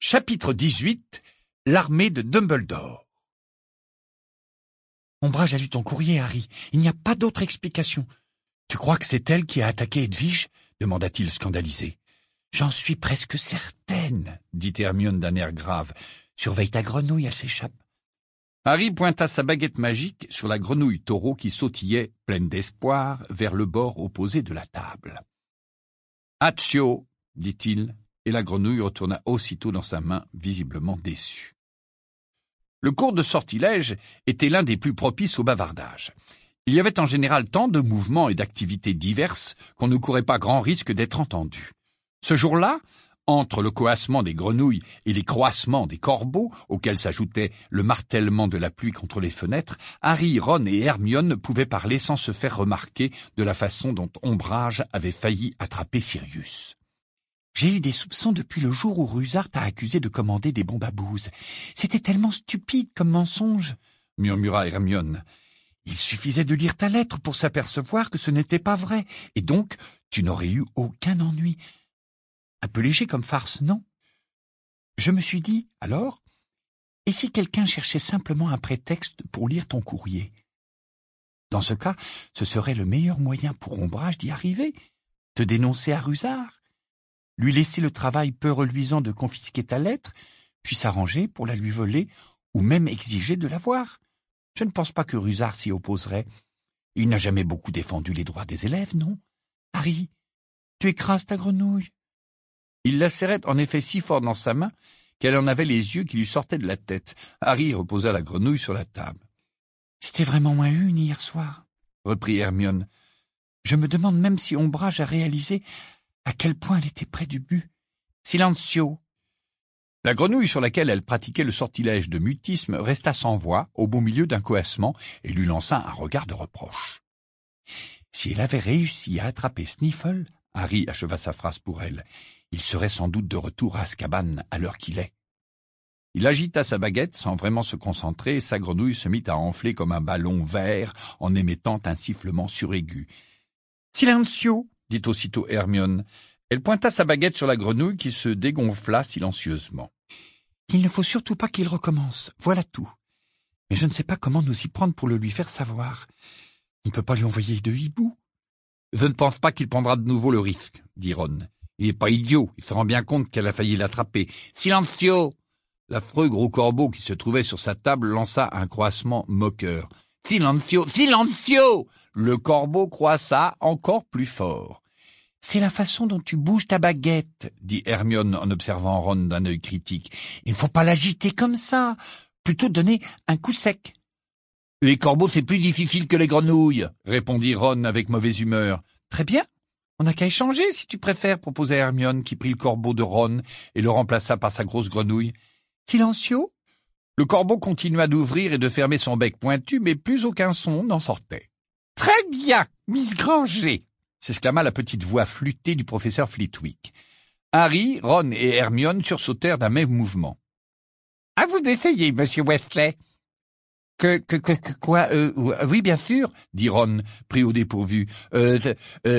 Chapitre 18. L'armée de Dumbledore. Ombrage a lu ton courrier, Harry. Il n'y a pas d'autre explication. Tu crois que c'est elle qui a attaqué Edwige ? Demanda-t-il scandalisé. J'en suis presque certaine, dit Hermione d'un air grave. Surveille ta grenouille, elle s'échappe. Harry pointa sa baguette magique sur la grenouille taureau qui sautillait, pleine d'espoir, vers le bord opposé de la table. « Accio !» dit-il, et la grenouille retourna aussitôt dans sa main, visiblement déçue. Le cours de sortilège était l'un des plus propices au bavardage. Il y avait en général tant de mouvements et d'activités diverses qu'on ne courait pas grand risque d'être entendu. Ce jour-là, entre le coassement des grenouilles et les croassements des corbeaux, auxquels s'ajoutait le martèlement de la pluie contre les fenêtres, Harry, Ron et Hermione pouvaient parler sans se faire remarquer de la façon dont Ombrage avait failli attraper Sirius. J'ai eu des soupçons depuis le jour où Rusard t'a accusé de commander des bombes à bouse. C'était tellement stupide comme mensonge, murmura Hermione. Il suffisait de lire ta lettre pour s'apercevoir que ce n'était pas vrai, et donc tu n'aurais eu aucun ennui. Un peu léger comme farce, non ? Je me suis dit, alors, et si quelqu'un cherchait simplement un prétexte pour lire ton courrier ? Dans ce cas, ce serait le meilleur moyen pour Ombrage d'y arriver, te dénoncer à Rusard, lui laisser le travail peu reluisant de confisquer ta lettre, puis s'arranger pour la lui voler ou même exiger de la voir. Je ne pense pas que Rusard s'y opposerait. Il n'a jamais beaucoup défendu les droits des élèves, non ? Harry, tu écrases ta grenouille. Il la serrait en effet si fort dans sa main qu'elle en avait les yeux qui lui sortaient de la tête. Harry reposa la grenouille sur la table. « C'était vraiment moins une hier soir, » reprit Hermione. « Je me demande même si Ombrage a réalisé à quel point elle était près du but. Silencio !» La grenouille sur laquelle elle pratiquait le sortilège de mutisme resta sans voix au beau milieu d'un coassement et lui lança un regard de reproche. Si elle avait réussi à attraper Sniffle, Harry acheva sa phrase pour elle, il serait sans doute de retour à Azkaban à l'heure qu'il est. Il agita sa baguette sans vraiment se concentrer et sa grenouille se mit à enfler comme un ballon vert en émettant un sifflement suraigu. « Silencio !» dit aussitôt Hermione. Elle pointa sa baguette sur la grenouille qui se dégonfla silencieusement. « Il ne faut surtout pas qu'il recommence, voilà tout. Mais je ne sais pas comment nous y prendre pour le lui faire savoir. On ne peut pas lui envoyer de hibou. »« Je ne pense pas qu'il prendra de nouveau le risque, » dit Ron. « Il n'est pas idiot, il se rend bien compte qu'elle a failli l'attraper. Silencio !» L'affreux gros corbeau qui se trouvait sur sa table lança un croassement moqueur. « Silencio, silencio !» Le corbeau croissa encore plus fort. « C'est la façon dont tu bouges ta baguette, » dit Hermione en observant Ron d'un œil critique. « Il ne faut pas l'agiter comme ça, plutôt donner un coup sec. »« Les corbeaux, c'est plus difficile que les grenouilles, » répondit Ron avec mauvaise humeur. « Très bien, on n'a qu'à échanger si tu préfères, » proposa Hermione qui prit le corbeau de Ron et le remplaça par sa grosse grenouille. « Silencio !» Le corbeau continua d'ouvrir et de fermer son bec pointu, mais plus aucun son n'en sortait. « Très bien, Miss Granger !» s'exclama la petite voix flûtée du professeur Flitwick. Harry, Ron et Hermione sursautèrent d'un même mouvement. « À vous d'essayer, monsieur Weasley. »« Quoi, oui, bien sûr, » dit Ron, pris au dépourvu. Silencio !»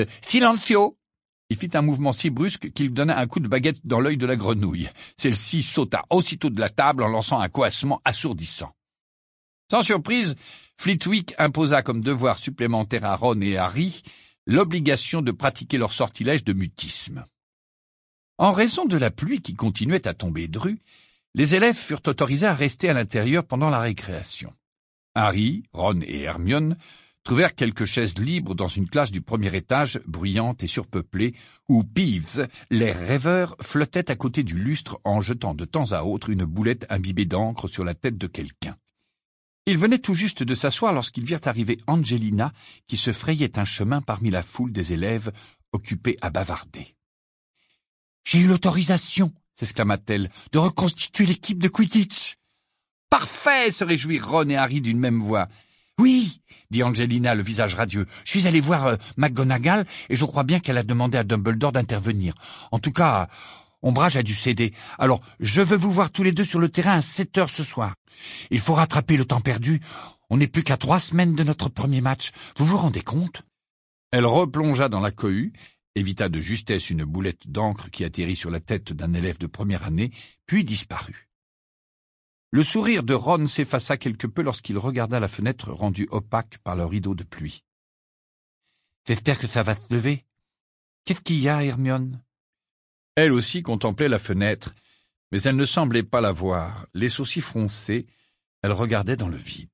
Il fit un mouvement si brusque qu'il donna un coup de baguette dans l'œil de la grenouille. Celle-ci sauta aussitôt de la table en lançant un coassement assourdissant. Sans surprise, Flitwick imposa comme devoir supplémentaire à Ron et Harry l'obligation de pratiquer leur sortilège de mutisme. En raison de la pluie qui continuait à tomber dru, les élèves furent autorisés à rester à l'intérieur pendant la récréation. Harry, Ron et Hermione trouvèrent quelques chaises libres dans une classe du premier étage, bruyante et surpeuplée, où Peeves, l'air rêveur, flottait à côté du lustre en jetant de temps à autre une boulette imbibée d'encre sur la tête de quelqu'un. Ils venaient tout juste de s'asseoir lorsqu'ils virent arriver Angelina, qui se frayait un chemin parmi la foule des élèves occupés à bavarder. « J'ai eu l'autorisation, » s'exclama-t-elle, « de reconstituer l'équipe de Quidditch. »« Parfait !» se réjouirent Ron et Harry d'une même voix. « Oui, » dit Angelina, le visage radieux. « Je suis allé voir McGonagall et je crois bien qu'elle a demandé à Dumbledore d'intervenir. En tout cas, Ombrage a dû céder. Alors, je veux vous voir tous les deux sur le terrain à 7h ce soir. Il faut rattraper le temps perdu. On n'est plus qu'à 3 semaines de notre premier match. Vous vous rendez compte ?» Elle replongea dans la cohue évita de justesse une boulette d'encre qui atterrit sur la tête d'un élève de première année, puis disparut. Le sourire de Ron s'effaça quelque peu lorsqu'il regarda la fenêtre rendue opaque par le rideau de pluie. « J'espère que ça va se lever. Qu'est-ce qu'il y a, Hermione ?» Elle aussi contemplait la fenêtre, mais elle ne semblait pas la voir. Les sourcils froncés, elle regardait dans le vide.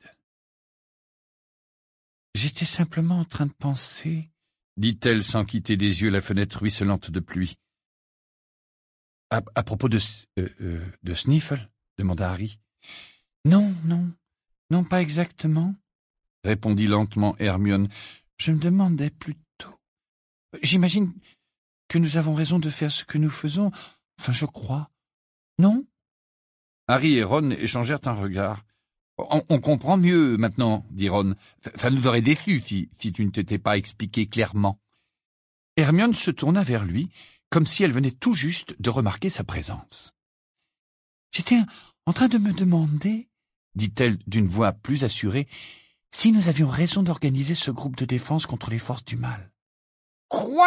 « J'étais simplement en train de penser, » dit-elle sans quitter des yeux la fenêtre ruisselante de pluie. « À propos de Sniffle ?» demanda Harry. « Non, pas exactement, » répondit lentement Hermione. « Je me demandais plutôt. J'imagine que nous avons raison de faire ce que nous faisons. Enfin, je crois. Non ?» Harry et Ron échangèrent un regard. « On comprend mieux maintenant, » dit Ron. « Ça nous aurait déçus si tu ne t'étais pas expliqué clairement. » Hermione se tourna vers lui, comme si elle venait tout juste de remarquer sa présence. « J'étais en train de me demander, » dit-elle d'une voix plus assurée, « si nous avions raison d'organiser ce groupe de défense contre les forces du mal. »« Quoi ?»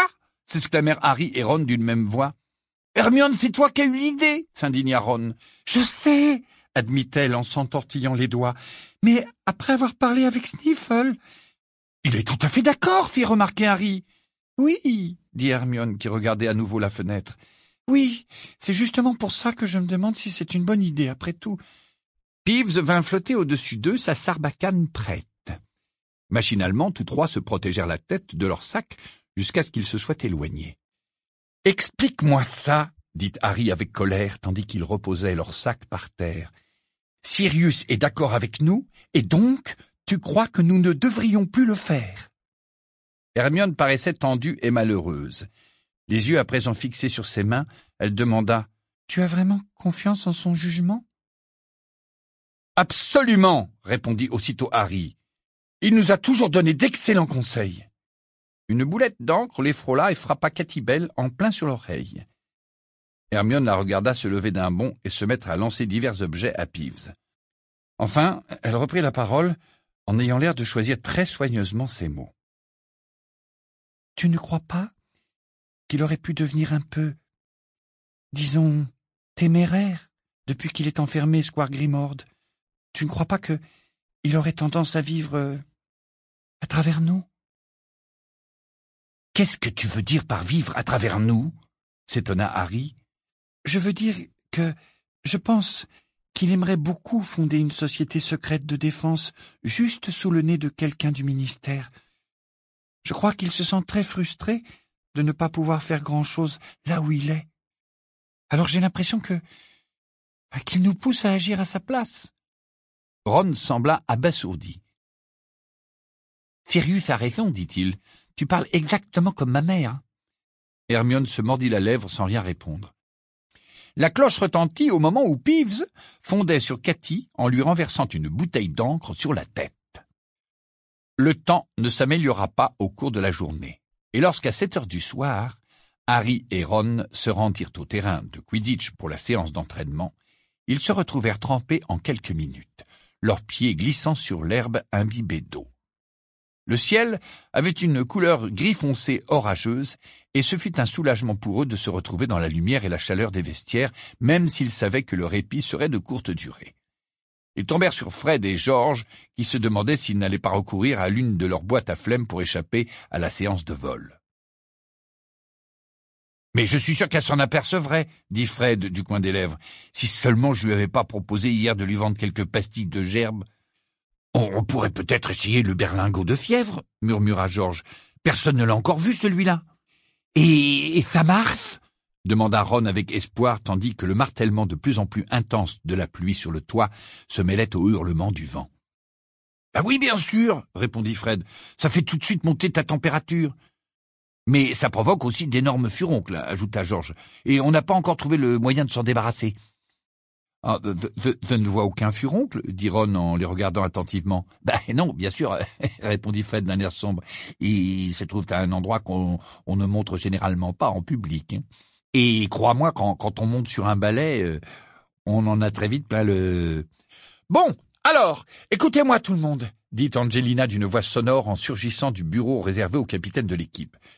s'exclamèrent Harry et Ron d'une même voix. « Hermione, c'est toi qui as eu l'idée !» s'indigna Ron. « Je sais !» admit-elle en s'entortillant les doigts. « Mais après avoir parlé avec Sniffle... »« Il est tout à fait d'accord !» fit remarquer Harry. « Oui !» dit Hermione qui regardait à nouveau la fenêtre. « Oui, c'est justement pour ça que je me demande si c'est une bonne idée, après tout. » Peeves vint flotter au-dessus d'eux, sa sarbacane prête. Machinalement, tous trois se protégèrent la tête de leur sac jusqu'à ce qu'ils se soient éloignés. « Explique-moi ça !» dit Harry avec colère, tandis qu'ils reposaient leur sac par terre. « Sirius est d'accord avec nous, et donc tu crois que nous ne devrions plus le faire ?» Hermione paraissait tendue et malheureuse. Les yeux à présent fixés sur ses mains, elle demanda « Tu as vraiment confiance en son jugement ?» « Absolument !» répondit aussitôt Harry. « Il nous a toujours donné d'excellents conseils. » Une boulette d'encre les frôla et frappa Katy Bell en plein sur l'oreille. Hermione la regarda se lever d'un bond et se mettre à lancer divers objets à Peeves. Enfin, elle reprit la parole en ayant l'air de choisir très soigneusement ses mots. « Tu ne crois pas qu'il aurait pu devenir un peu, disons, téméraire depuis qu'il est enfermé, Square Grimmauld? Tu ne crois pas qu'il aurait tendance à vivre à travers nous ?»« Qu'est-ce que tu veux dire par vivre à travers nous ?» s'étonna Harry. « Je veux dire que je pense qu'il aimerait beaucoup fonder une société secrète de défense juste sous le nez de quelqu'un du ministère. Je crois qu'il se sent très frustré de ne pas pouvoir faire grand-chose là où il est. Alors j'ai l'impression qu'il nous pousse à agir à sa place. » Ron sembla abasourdi. « Sirius a raison, dit-il. Tu parles exactement comme ma mère. » Hermione se mordit la lèvre sans rien répondre. La cloche retentit au moment où Peeves fondait sur Katy en lui renversant une bouteille d'encre sur la tête. Le temps ne s'améliora pas au cours de la journée, et lorsqu'à 7 heures du soir, Harry et Ron se rendirent au terrain de Quidditch pour la séance d'entraînement, ils se retrouvèrent trempés en quelques minutes, leurs pieds glissant sur l'herbe imbibée d'eau. Le ciel avait une couleur gris foncé orageuse, et ce fut un soulagement pour eux de se retrouver dans la lumière et la chaleur des vestiaires, même s'ils savaient que le répit serait de courte durée. Ils tombèrent sur Fred et George, qui se demandaient s'ils n'allaient pas recourir à l'une de leurs boîtes à flemme pour échapper à la séance de vol. « Mais je suis sûr qu'elle s'en apercevrait, » dit Fred du coin des lèvres. « Si seulement je lui avais pas proposé hier de lui vendre quelques pastilles de gerbe. »« On pourrait peut-être essayer le berlingot de fièvre, » murmura George. « Personne ne l'a encore vu, celui-là. »« Et ça marche ?» demanda Ron avec espoir, tandis que le martèlement de plus en plus intense de la pluie sur le toit se mêlait au hurlement du vent. « Ah oui, bien sûr, » répondit Fred. « Ça fait tout de suite monter ta température. »« Mais ça provoque aussi d'énormes furoncles, » ajouta George, « et on n'a pas encore trouvé le moyen de s'en débarrasser. »« Ah, je ne vois aucun furoncle, » dit Ron en les regardant attentivement. « Ben non, bien sûr, » répondit Fred d'un air sombre. « Il se trouve à un endroit qu'on ne montre généralement pas en public. Hein. Et crois-moi, quand on monte sur un balai, on en a très vite plein le... »« Bon, alors, écoutez-moi tout le monde, » dit Angelina d'une voix sonore en surgissant du bureau réservé au capitaine de l'équipe. «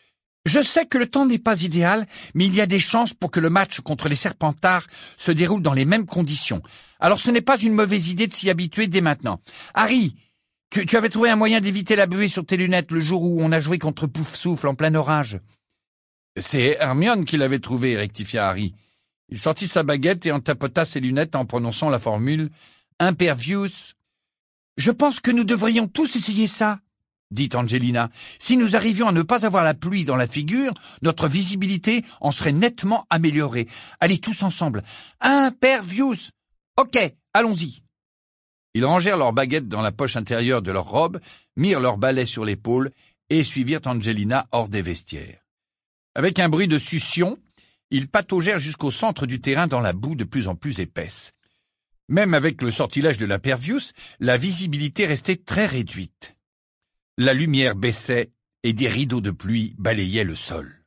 Je sais que le temps n'est pas idéal, mais il y a des chances pour que le match contre les Serpentards se déroule dans les mêmes conditions. Alors ce n'est pas une mauvaise idée de s'y habituer dès maintenant. Harry, tu avais trouvé un moyen d'éviter la buée sur tes lunettes le jour où on a joué contre Poufsouffle en plein orage. C'est Hermione qui l'avait trouvé, rectifia Harry. Il sortit sa baguette et en tapota ses lunettes en prononçant la formule « Impervious ». « Je pense que nous devrions tous essayer ça, » dit Angelina. « Si nous arrivions à ne pas avoir la pluie dans la figure, notre visibilité en serait nettement améliorée. Allez tous ensemble. Impervious. Ok, allons-y. » Ils rangèrent leurs baguettes dans la poche intérieure de leur robe, mirent leurs balais sur l'épaule et suivirent Angelina hors des vestiaires. Avec un bruit de succion, ils pataugèrent jusqu'au centre du terrain dans la boue de plus en plus épaisse. Même avec le sortilège de l'Impervious, la visibilité restait très réduite. La lumière baissait et des rideaux de pluie balayaient le sol.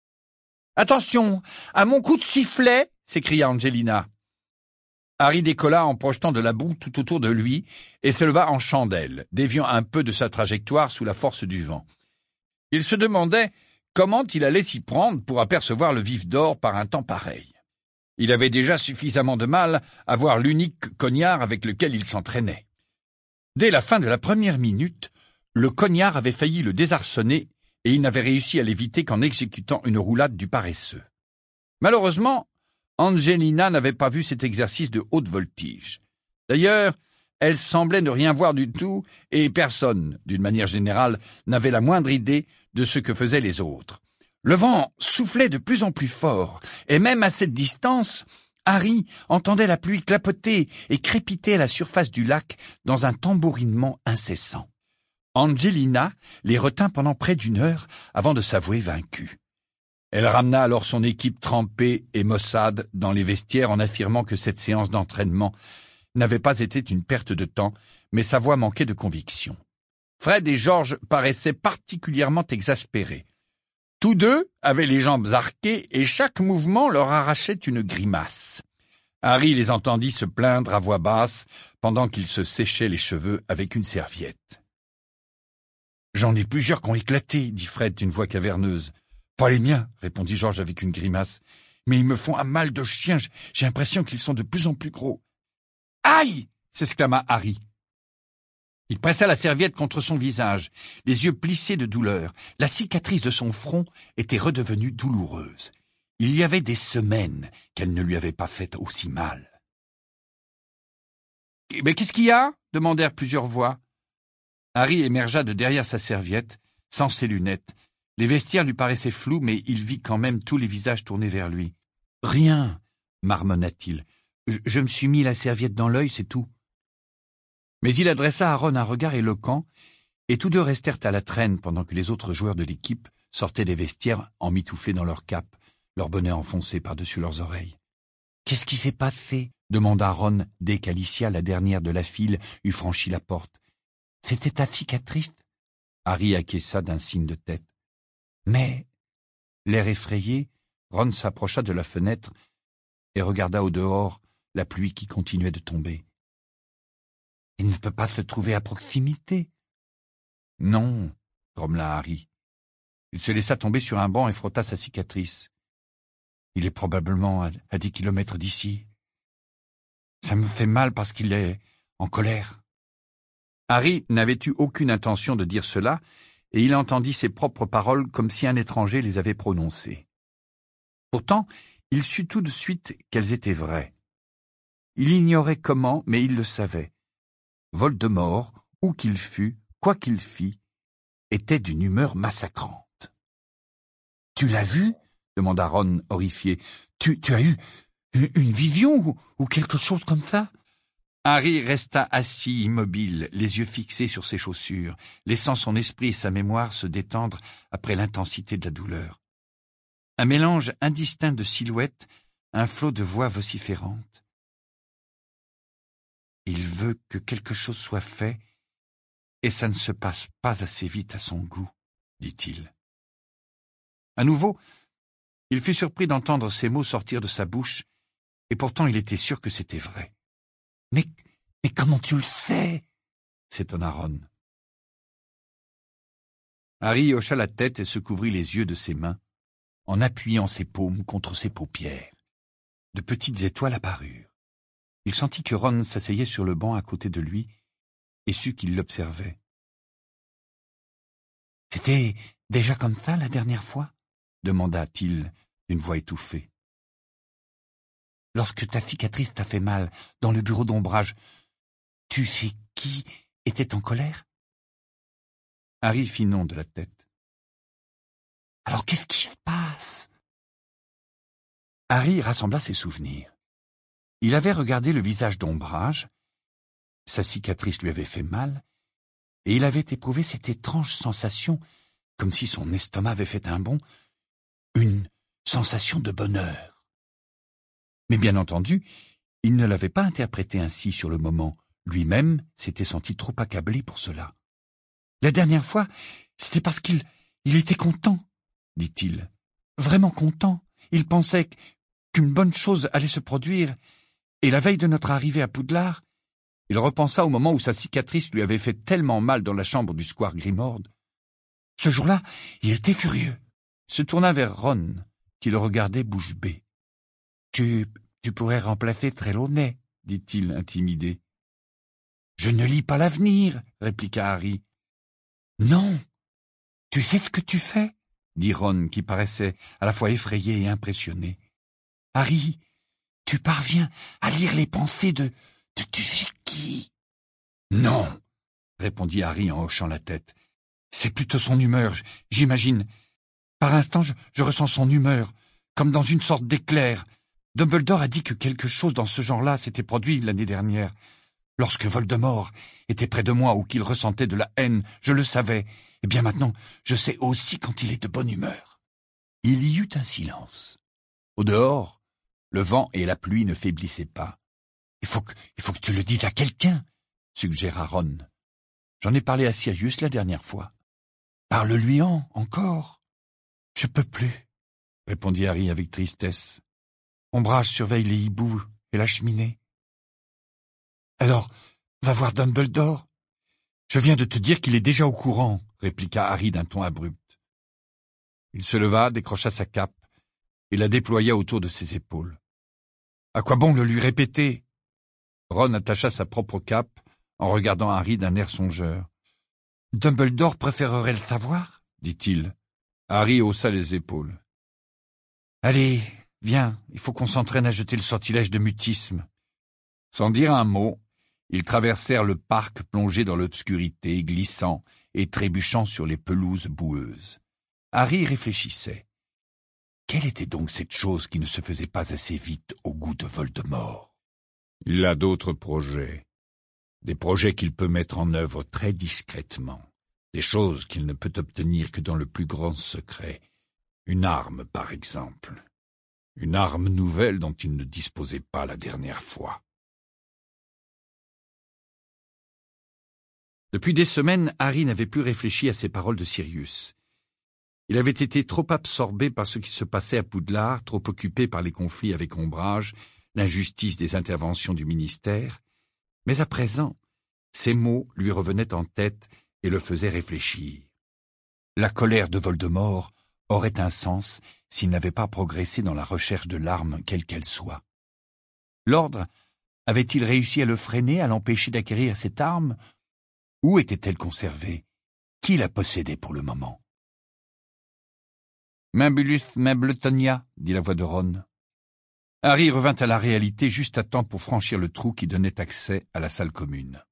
« Attention, à mon coup de sifflet !» s'écria Angelina. Harry décolla en projetant de la boue tout autour de lui et se leva en chandelle, déviant un peu de sa trajectoire sous la force du vent. Il se demandait comment il allait s'y prendre pour apercevoir le vif d'or par un temps pareil. Il avait déjà suffisamment de mal à voir l'unique cognard avec lequel il s'entraînait. Dès la fin de la première minute, le cognard avait failli le désarçonner et il n'avait réussi à l'éviter qu'en exécutant une roulade du paresseux. Malheureusement, Angelina n'avait pas vu cet exercice de haute voltige. D'ailleurs, elle semblait ne rien voir du tout et personne, d'une manière générale, n'avait la moindre idée de ce que faisaient les autres. Le vent soufflait de plus en plus fort, et même à cette distance, Harry entendait la pluie clapoter et crépiter à la surface du lac dans un tambourinement incessant. Angelina les retint pendant près d'une heure avant de s'avouer vaincue. Elle ramena alors son équipe trempée et maussade dans les vestiaires en affirmant que cette séance d'entraînement n'avait pas été une perte de temps, mais sa voix manquait de conviction. Fred et George paraissaient particulièrement exaspérés. Tous deux avaient les jambes arquées et chaque mouvement leur arrachait une grimace. Harry les entendit se plaindre à voix basse pendant qu'ils se séchaient les cheveux avec une serviette. « J'en ai plusieurs qui ont éclaté, » dit Fred d'une voix caverneuse. « Pas les miens, » répondit George avec une grimace. « Mais ils me font un mal de chien, j'ai l'impression qu'ils sont de plus en plus gros. »« Aïe !» s'exclama Harry. Il pressa la serviette contre son visage, les yeux plissés de douleur. La cicatrice de son front était redevenue douloureuse. Il y avait des semaines qu'elle ne lui avait pas fait aussi mal. « Mais qu'est-ce qu'il y a ?» demandèrent plusieurs voix. Harry émergea de derrière sa serviette, sans ses lunettes. Les vestiaires lui paraissaient flous, mais il vit quand même tous les visages tournés vers lui. « Rien, marmonna-t-il. Je me suis mis la serviette dans l'œil, c'est tout. » Mais il adressa à Ron un regard éloquent, et tous deux restèrent à la traîne pendant que les autres joueurs de l'équipe sortaient des vestiaires emmitouflés dans leurs capes, leurs bonnets enfoncés par-dessus leurs oreilles. « Qu'est-ce qui s'est passé ?» demanda Ron dès qu'Alicia, la dernière de la file, eut franchi la porte. « C'était ta cicatrice ?» Harry acquiesça d'un signe de tête. « Mais... » L'air effrayé, Ron s'approcha de la fenêtre et regarda au dehors la pluie qui continuait de tomber. « Il ne peut pas se trouver à proximité. »« Non, » grommela Harry. Il se laissa tomber sur un banc et frotta sa cicatrice. « Il est probablement à 10 kilomètres d'ici. Ça me fait mal parce qu'il est en colère. » Harry n'avait eu aucune intention de dire cela, et il entendit ses propres paroles comme si un étranger les avait prononcées. Pourtant, il sut tout de suite qu'elles étaient vraies. Il ignorait comment, mais il le savait. Voldemort, où qu'il fût, quoi qu'il fît, était d'une humeur massacrante. « Tu l'as vu ?» demanda Ron, horrifié. « Tu as eu une vision ou quelque chose comme ça ?» Harry resta assis, immobile, les yeux fixés sur ses chaussures, laissant son esprit et sa mémoire se détendre après l'intensité de la douleur. Un mélange indistinct de silhouettes, un flot de voix vociférantes. « Il veut que quelque chose soit fait, et ça ne se passe pas assez vite à son goût, » dit-il. À nouveau, il fut surpris d'entendre ces mots sortir de sa bouche, et pourtant il était sûr que c'était vrai. « Mais comment tu le sais ?» s'étonna Ron. Harry hocha la tête et se couvrit les yeux de ses mains, en appuyant ses paumes contre ses paupières. De petites étoiles apparurent. Il sentit que Ron s'asseyait sur le banc à côté de lui et sut qu'il l'observait. « C'était déjà comme ça la dernière fois ?» demanda-t-il d'une voix étouffée. « Lorsque ta cicatrice t'a fait mal dans le bureau d'ombrage, tu sais qui était en colère ?» Harry fit non de la tête. « Alors qu'est-ce qui se passe ?» Harry rassembla ses souvenirs. Il avait regardé le visage d'ombrage, sa cicatrice lui avait fait mal, et il avait éprouvé cette étrange sensation, comme si son estomac avait fait un bond, une sensation de bonheur. Mais bien entendu, il ne l'avait pas interprété ainsi sur le moment. Lui-même s'était senti trop accablé pour cela. La dernière fois, c'était parce qu'il était content, dit-il. Vraiment content. Il pensait qu'une bonne chose allait se produire, et la veille de notre arrivée à Poudlard, il repensa au moment où sa cicatrice lui avait fait tellement mal dans la chambre du square Grimmauld. Ce jour-là, il était furieux. Se tourna vers Ron, qui le regardait bouche bée. « Tu pourrais remplacer Trelawney, » dit-il intimidé. « Je ne lis pas l'avenir, » répliqua Harry. « Non, tu sais ce que tu fais ?» dit Ron, qui paraissait à la fois effrayé et impressionné. « Harry, tu parviens à lire les pensées de tu sais qui ?»« Non, » répondit Harry en hochant la tête. « C'est plutôt son humeur, j'imagine. Par instant, je ressens son humeur, comme dans une sorte d'éclair. Dumbledore a dit que quelque chose dans ce genre-là s'était produit l'année dernière. Lorsque Voldemort était près de moi ou qu'il ressentait de la haine, je le savais. Et bien maintenant, je sais aussi quand il est de bonne humeur. » Il y eut un silence. Au dehors, le vent et la pluie ne faiblissaient pas. « Il faut que tu le dises à quelqu'un, » suggéra Ron. « J'en ai parlé à Sirius la dernière fois. »« Parle-lui-en, encore. »« Je peux plus, » répondit Harry avec tristesse. « Ombrage surveille les hiboux et la cheminée. »« Alors, va voir Dumbledore. »« Je viens de te dire qu'il est déjà au courant, » répliqua Harry d'un ton abrupt. Il se leva, décrocha sa cape et la déploya autour de ses épaules. « À quoi bon le lui répéter ?» Ron attacha sa propre cape en regardant Harry d'un air songeur. « Dumbledore préférerait le savoir ?» dit-il. Harry haussa les épaules. « Allez, viens, il faut qu'on s'entraîne à jeter le sortilège de mutisme. » Sans dire un mot, ils traversèrent le parc plongé dans l'obscurité, glissant et trébuchant sur les pelouses boueuses. Harry réfléchissait. Quelle était donc cette chose qui ne se faisait pas assez vite au goût de Voldemort? Il a d'autres projets. Des projets qu'il peut mettre en œuvre très discrètement. Des choses qu'il ne peut obtenir que dans le plus grand secret. Une arme, par exemple. Une arme nouvelle dont il ne disposait pas la dernière fois. Depuis des semaines, Harry n'avait plus réfléchi à ces paroles de Sirius. Il avait été trop absorbé par ce qui se passait à Poudlard, trop occupé par les conflits avec Ombrage, l'injustice des interventions du ministère, mais à présent, ces mots lui revenaient en tête et le faisaient réfléchir. La colère de Voldemort aurait un sens s'il n'avait pas progressé dans la recherche de l'arme, quelle qu'elle soit. L'Ordre avait-il réussi à le freiner, à l'empêcher d'acquérir cette arme? Où était-elle conservée? Qui la possédait pour le moment? « Membulus Membletonia » dit la voix de Ron. Harry revint à la réalité juste à temps pour franchir le trou qui donnait accès à la salle commune.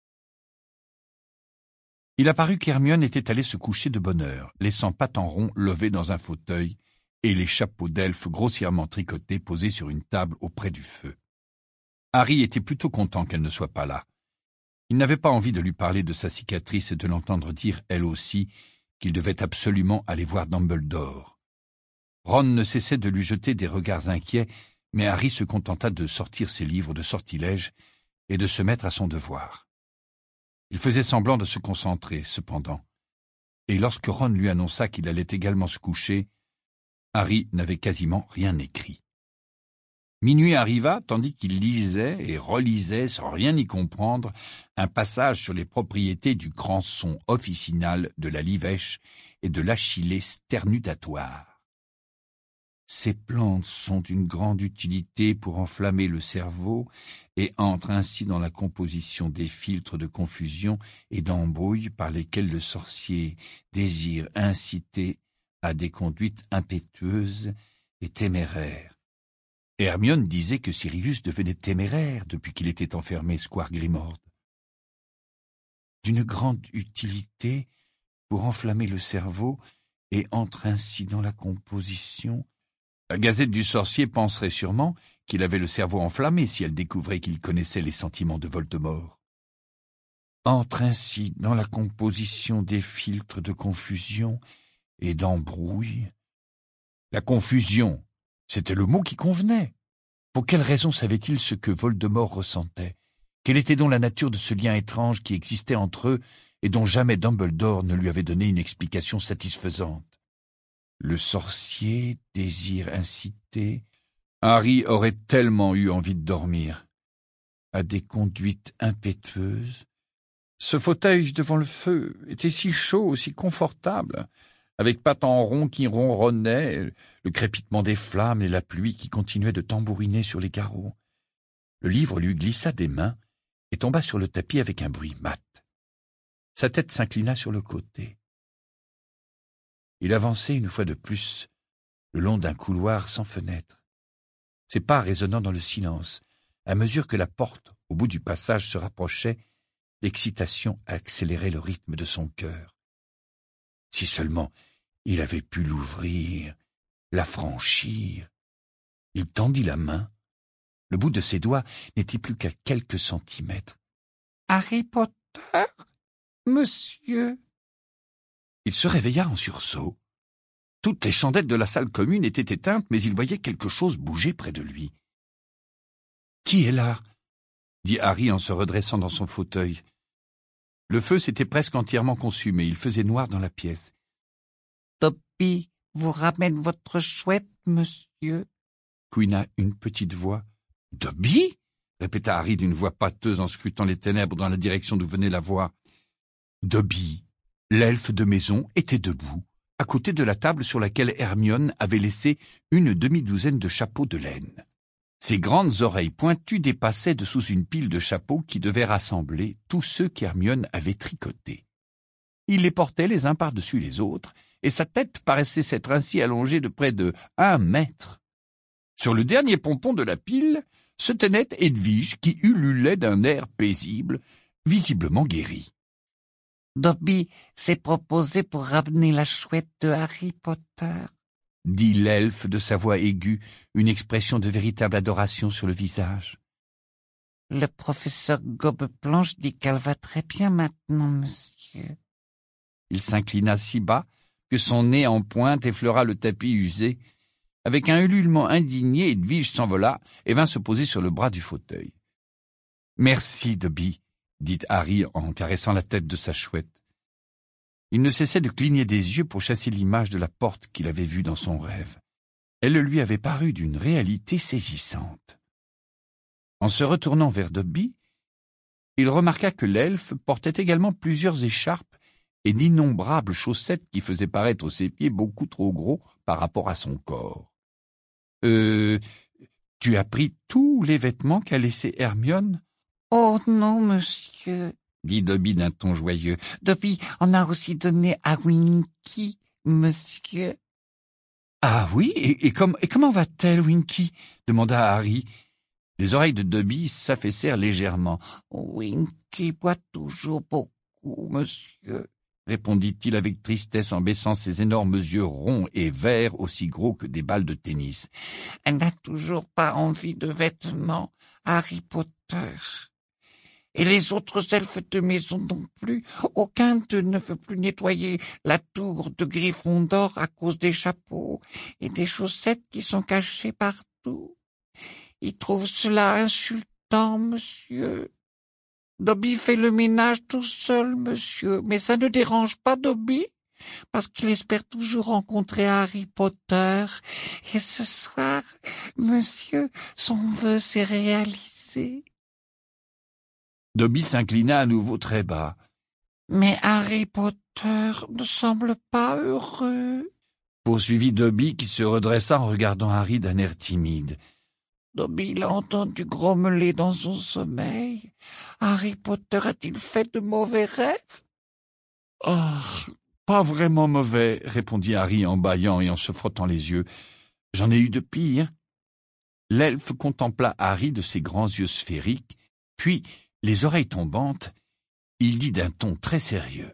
Il apparut qu'Hermione était allée se coucher de bonne heure, laissant Patenron levé dans un fauteuil et les chapeaux d'elfes grossièrement tricotés posés sur une table auprès du feu. Harry était plutôt content qu'elle ne soit pas là. Il n'avait pas envie de lui parler de sa cicatrice et de l'entendre dire, elle aussi, qu'il devait absolument aller voir Dumbledore. Ron ne cessait de lui jeter des regards inquiets, mais Harry se contenta de sortir ses livres de sortilèges et de se mettre à son devoir. Il faisait semblant de se concentrer, cependant, et lorsque Ron lui annonça qu'il allait également se coucher, Harry n'avait quasiment rien écrit. Minuit arriva, tandis qu'il lisait et relisait, sans rien y comprendre, un passage sur les propriétés du crançon officinal, de la livèche et de l'achillée sternutatoire. Ces plantes sont d'une grande utilité pour enflammer le cerveau et entrent ainsi dans la composition des filtres de confusion et d'embrouille par lesquels le sorcier désire inciter à des conduites impétueuses et téméraires. Hermione disait que Sirius devenait téméraire depuis qu'il était enfermé square Grimord. D'une grande utilité pour enflammer le cerveau et entre ainsi dans la composition. La Gazette du Sorcier penserait sûrement qu'il avait le cerveau enflammé si elle découvrait qu'il connaissait les sentiments de Voldemort. Entre ainsi dans la composition des filtres de confusion et d'embrouille. La confusion, c'était le mot qui convenait. Pour quelle raison savait-il ce que Voldemort ressentait? Quelle était donc la nature de ce lien étrange qui existait entre eux et dont jamais Dumbledore ne lui avait donné une explication satisfaisante? Le sorcier désire inciter. Harry aurait tellement eu envie de dormir. À des conduites impétueuses. Ce fauteuil devant le feu était si chaud, si confortable, avec pattes en rond qui ronronnaient, le crépitement des flammes et la pluie qui continuait de tambouriner sur les carreaux. Le livre lui glissa des mains et tomba sur le tapis avec un bruit mat. Sa tête s'inclina sur le côté. Il avançait une fois de plus le long d'un couloir sans fenêtre, ses pas résonnant dans le silence. À mesure que la porte au bout du passage se rapprochait, l'excitation accélérait le rythme de son cœur. Si seulement il avait pu l'ouvrir, la franchir. Il tendit la main. Le bout de ses doigts n'était plus qu'à quelques centimètres. « Harry Potter, monsieur !» Il se réveilla en sursaut. Toutes les chandelles de la salle commune étaient éteintes, mais il voyait quelque chose bouger près de lui. « Qui est là ?» dit Harry en se redressant dans son fauteuil. Le feu s'était presque entièrement consumé, il faisait noir dans la pièce. « Dobby vous ramène votre chouette, monsieur ?» couina une petite voix. « Dobby ?» répéta Harry d'une voix pâteuse en scrutant les ténèbres dans la direction d'où venait la voix. Dobby, l'elfe de maison, était debout, à côté de la table sur laquelle Hermione avait laissé une demi-douzaine de chapeaux de laine. Ses grandes oreilles pointues dépassaient de sous une pile de chapeaux qui devait rassembler tous ceux qu'Hermione avait tricotés. Il les portait les uns par-dessus les autres, et sa tête paraissait s'être ainsi allongée de près de 1 mètre. Sur le dernier pompon de la pile se tenait Edwige qui ululait d'un air paisible, visiblement guéri. « Dobby s'est proposé pour ramener la chouette de Harry Potter, » dit l'elfe de sa voix aiguë, une expression de véritable adoration sur le visage. « Le professeur Gobe-Planche dit qu'elle va très bien maintenant, monsieur. » Il s'inclina si bas que son nez en pointe effleura le tapis usé. Avec un ululement indigné, Edwige s'envola et vint se poser sur le bras du fauteuil. « Merci, Dobby, » dit Harry en caressant la tête de sa chouette. Il ne cessait de cligner des yeux pour chasser l'image de la porte qu'il avait vue dans son rêve. Elle lui avait paru d'une réalité saisissante. En se retournant vers Dobby, il remarqua que l'elfe portait également plusieurs écharpes et d'innombrables chaussettes qui faisaient paraître ses pieds beaucoup trop gros par rapport à son corps. Tu as pris tous les vêtements qu'a laissés Hermione? » « Oh non, monsieur, » dit Dobby d'un ton joyeux. « Dobby en a aussi donné à Winky, monsieur. »« Ah oui, et comment va-t-elle, Winky ?» demanda Harry. Les oreilles de Dobby s'affaissèrent légèrement. « Winky boit toujours beaucoup, monsieur. » répondit-il avec tristesse en baissant ses énormes yeux ronds et verts aussi gros que des balles de tennis. « Elle n'a toujours pas envie de vêtements, Harry Potter. Et les autres elfes de maison non plus. Aucun d'eux ne veut plus nettoyer la tour de Gryffondor à cause des chapeaux et des chaussettes qui sont cachées partout. Ils trouvent cela insultant, monsieur. Dobby fait le ménage tout seul, monsieur, mais ça ne dérange pas Dobby. parce qu'il espère toujours rencontrer Harry Potter. Et ce soir, monsieur, son vœu s'est réalisé. » Dobby s'inclina à nouveau très bas. « Mais Harry Potter ne semble pas heureux. » Poursuivit Dobby qui se redressa en regardant Harry d'un air timide. Dobby l'a entendu grommeler dans son sommeil. Harry Potter a-t-il fait de mauvais rêves? « Oh, pas vraiment mauvais, » répondit Harry en bâillant et en se frottant les yeux. « J'en ai eu de pire. » L'elfe contempla Harry de ses grands yeux sphériques, puis, les oreilles tombantes, il dit d'un ton très sérieux.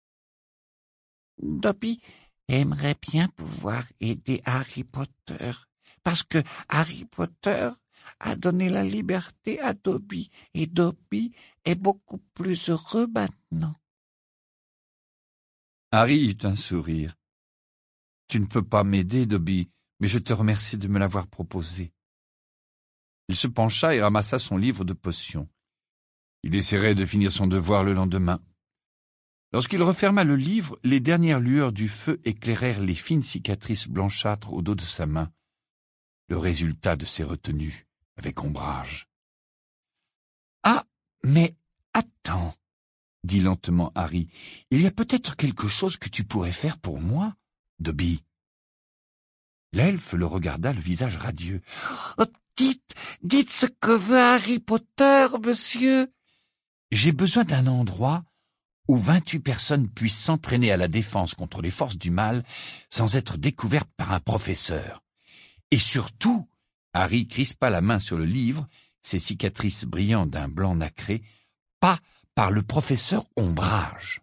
« Dobby aimerait bien pouvoir aider Harry Potter, parce que Harry Potter a donné la liberté à Dobby, et Dobby est beaucoup plus heureux maintenant. » Harry eut un sourire. « Tu ne peux pas m'aider, Dobby, mais je te remercie de me l'avoir proposé. » Il se pencha et ramassa son livre de potions. Il essaierait de finir son devoir le lendemain. Lorsqu'il referma le livre, les dernières lueurs du feu éclairèrent les fines cicatrices blanchâtres au dos de sa main, le résultat de ses retenues avec ombrage. « Ah, mais attends !» dit lentement Harry. « Il y a peut-être quelque chose que tu pourrais faire pour moi, Dobby. » L'elfe le regarda, le visage radieux. « Oh, dites ce que veut Harry Potter, monsieur. » « J'ai besoin d'un endroit où 28 personnes puissent s'entraîner à la défense contre les forces du mal sans être découvertes par un professeur. Et surtout, » Harry crispa la main sur le livre, ses cicatrices brillant d'un blanc nacré, « pas par le professeur Ombrage. »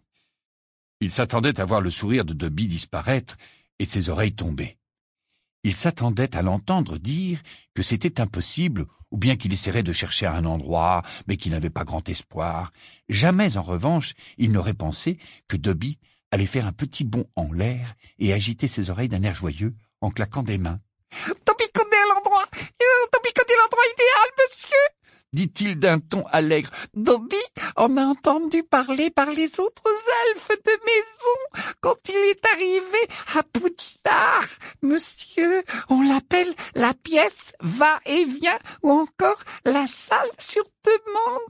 Il s'attendait à voir le sourire de Dobby disparaître et ses oreilles tomber. Il s'attendait à l'entendre dire que c'était impossible ou bien qu'il essaierait de chercher un endroit, mais qu'il n'avait pas grand espoir. Jamais, en revanche, il n'aurait pensé que Dobby allait faire un petit bond en l'air et agiter ses oreilles d'un air joyeux en claquant des mains. « Dobby connaît l'endroit. Dobby connaît l'endroit idéal, monsieur, » dit-il d'un ton allègre. « Dobby en a entendu parler par les autres elfes de maison quand il est arrivé à Poudlard. Monsieur, on l'appelle la pièce va-et-vient ou encore la salle sur demande. » »«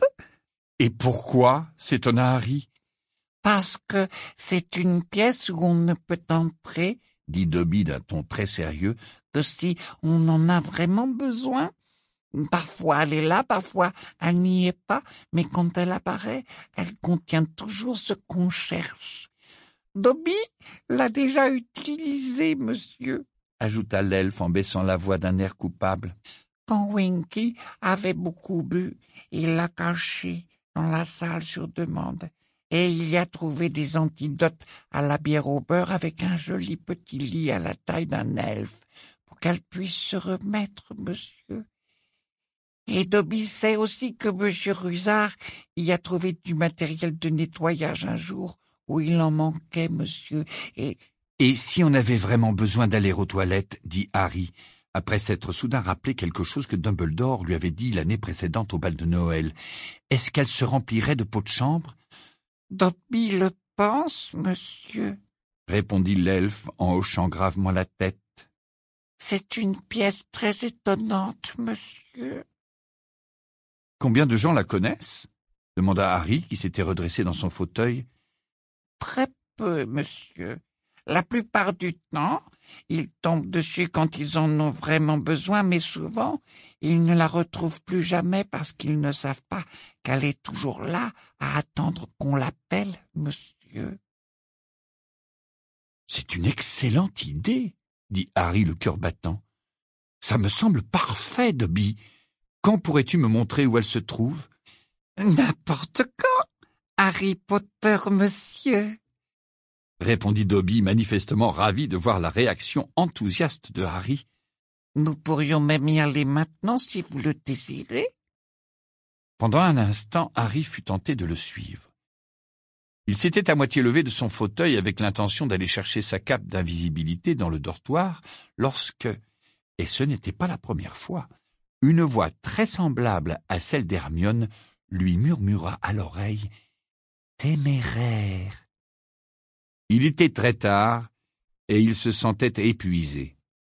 Et pourquoi ?» s'étonna Harry. « Parce que c'est une pièce où on ne peut entrer, » dit Dobby d'un ton très sérieux, « que si on en a vraiment besoin. Parfois elle est là, parfois elle n'y est pas, mais quand elle apparaît, elle contient toujours ce qu'on cherche. Dobby l'a déjà utilisée, monsieur, » ajouta l'elfe en baissant la voix d'un air coupable. « Quand Winky avait beaucoup bu, il l'a cachée dans la salle sur demande, et il y a trouvé des antidotes à la bière au beurre avec un joli petit lit à la taille d'un elfe, pour qu'elle puisse se remettre, monsieur. Et Dobby sait aussi que monsieur Rusard y a trouvé du matériel de nettoyage un jour où il en manquait, monsieur, et... » « Et si on avait vraiment besoin d'aller aux toilettes, » dit Harry, après s'être soudain rappelé quelque chose que Dumbledore lui avait dit l'année précédente au bal de Noël, « est-ce qu'elle se remplirait de pots de chambre ?»« Dobby le pense, monsieur, » répondit l'elfe en hochant gravement la tête. « C'est une pièce très étonnante, monsieur. » « Combien de gens la connaissent ?» demanda Harry, qui s'était redressé dans son fauteuil. « Très peu, monsieur. La plupart du temps, ils tombent dessus quand ils en ont vraiment besoin, mais souvent, ils ne la retrouvent plus jamais parce qu'ils ne savent pas qu'elle est toujours là à attendre qu'on l'appelle, monsieur. »« C'est une excellente idée, » dit Harry le cœur battant. « Ça me semble parfait, Dobby. Quand pourrais-tu me montrer où elle se trouve ?»« N'importe quand, Harry Potter, monsieur, » répondit Dobby, manifestement ravi de voir la réaction enthousiaste de Harry. « Nous pourrions même y aller maintenant si vous le désirez. » Pendant un instant, Harry fut tenté de le suivre. Il s'était à moitié levé de son fauteuil avec l'intention d'aller chercher sa cape d'invisibilité dans le dortoir lorsque, et ce n'était pas la première fois, une voix très semblable à celle d'Hermione lui murmura à l'oreille « Téméraire !» Il était très tard, et il se sentait épuisé.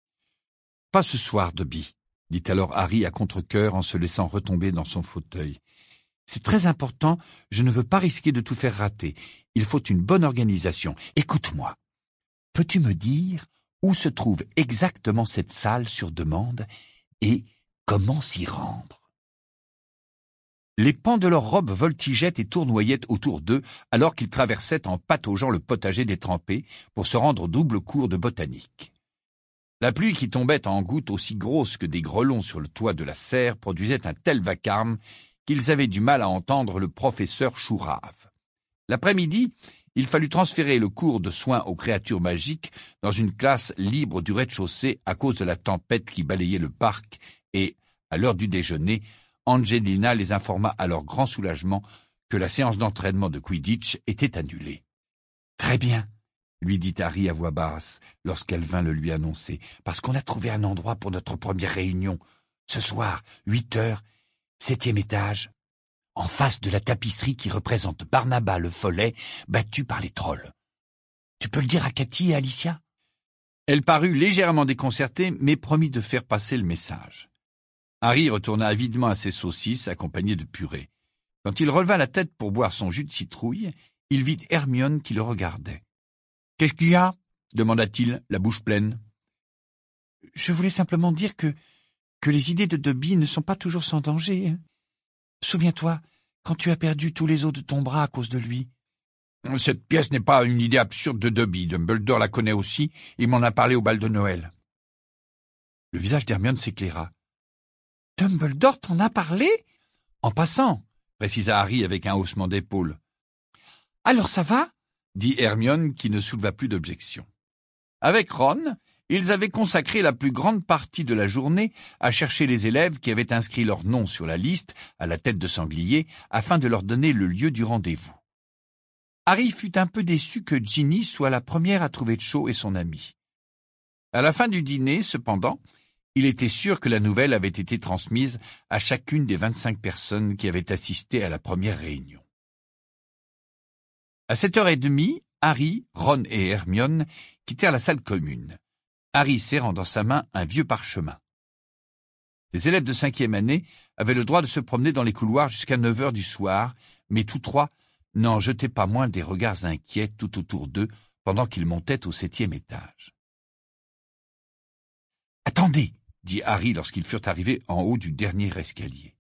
« Pas ce soir, Dobby, » dit alors Harry à contre-cœur en se laissant retomber dans son fauteuil. « C'est très important, je ne veux pas risquer de tout faire rater. Il faut une bonne organisation. Écoute-moi. Peux-tu me dire où se trouve exactement cette salle sur demande et comment s'y rendre ?» Les pans de leurs robes voltigeaient et tournoyaient autour d'eux alors qu'ils traversaient en pataugeant le potager détrempé pour se rendre au double cours de botanique. La pluie qui tombait en gouttes aussi grosses que des grelons sur le toit de la serre produisait un tel vacarme qu'ils avaient du mal à entendre le professeur Chourave. L'après-midi, il fallut transférer le cours de soins aux créatures magiques dans une classe libre du rez-de-chaussée à cause de la tempête qui balayait le parc et, à l'heure du déjeuner, Angelina les informa à leur grand soulagement que la séance d'entraînement de Quidditch était annulée. « Très bien, » lui dit Harry à voix basse lorsqu'elle vint le lui annoncer, « parce qu'on a trouvé un endroit pour notre première réunion. Ce soir, 8 heures, 7e étage, en face de la tapisserie qui représente Barnaba le follet battu par les trolls. Tu peux le dire à Cathy et Alicia ?» Elle parut légèrement déconcertée, mais promit de faire passer le message. Harry retourna avidement à ses saucisses accompagnées de purée. Quand il releva la tête pour boire son jus de citrouille, il vit Hermione qui le regardait. « Qu'est-ce qu'il y a » demanda-t-il, la bouche pleine. « Je voulais simplement dire que les idées de Dobby ne sont pas toujours sans danger. Souviens-toi, quand tu as perdu tous les os de ton bras à cause de lui. »« Cette pièce n'est pas une idée absurde de Dobby. Dumbledore la connaît aussi, il m'en a parlé au bal de Noël. » Le visage d'Hermione s'éclaira. « Dumbledore t'en a parlé ?»« En passant, » précisa Harry avec un haussement d'épaule. « Alors ça va ?» dit Hermione qui ne souleva plus d'objection. Avec Ron, ils avaient consacré la plus grande partie de la journée à chercher les élèves qui avaient inscrit leur nom sur la liste à la tête de sanglier afin de leur donner le lieu du rendez-vous. Harry fut un peu déçu que Ginny soit la première à trouver Cho et son ami. À la fin du dîner, cependant, il était sûr que la nouvelle avait été transmise à chacune des 25 personnes qui avaient assisté à la première réunion. À 7h30, Harry, Ron et Hermione quittèrent la salle commune, Harry serrant dans sa main un vieux parchemin. Les élèves de 5e année avaient le droit de se promener dans les couloirs jusqu'à 9h du soir, mais tous trois n'en jetaient pas moins des regards inquiets tout autour d'eux pendant qu'ils montaient au 7e étage. « Attendez !» dit Harry lorsqu'ils furent arrivés en haut du dernier escalier.